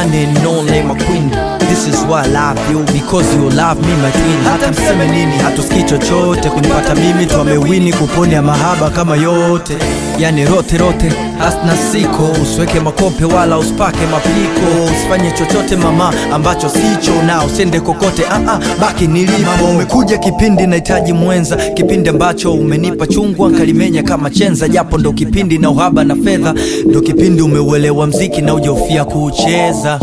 one and only my queen. This is why I love you, because you love me my queen. Hata mseme nini, hatusikii chochote. Kunipata mimi tu amewini, kuponya mahaba kama yote. Yani rote rote, asna siko. Usiweke makope wala usipake mapiko. Usifanye chochote mama ambacho sicho, na usende kokote baki nilipo. Umekuja kipindi nahitaji mwenza, kipindi ambacho umenipa chungwa nkalimenya kama chenza. Japo ndo kipindi na uhaba na fedha, ndo kipindi umeuelewa mziki na ujofia kucheza.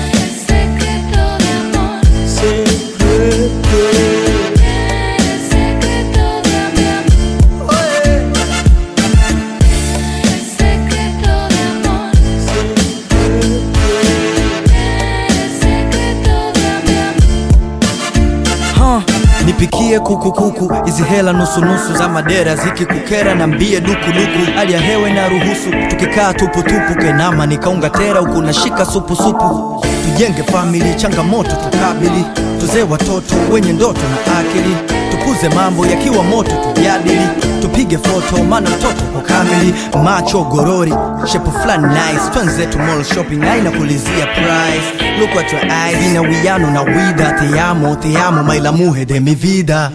Nipikie kuku kuku, hizi hela nusu nusu za madera ziki kukera na mbie duku duku. Hali ya hewe na ruhusu, tukikaa tupu tupu kenama nikaunga tera huku nashika supu supu. Tujenge family, changamoto tukabili, tuzee watoto wenye ndoto na akili. Tukuze mambo yakiwa moto tujadili, tupige foto maana mtoto kwa kamili. Macho gorori, shepu flani nice, twenze to mall shopping haina kulizia price. Look at your eyes, ina wiyano na wida. Te amo, ma la mujer de mi vida.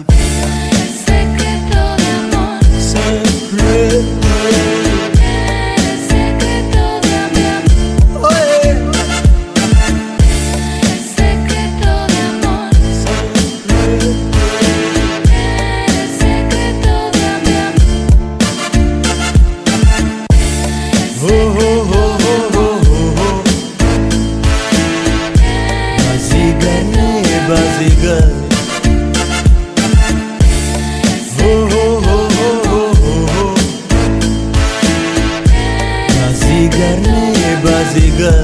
Baziga, baziga, baziga.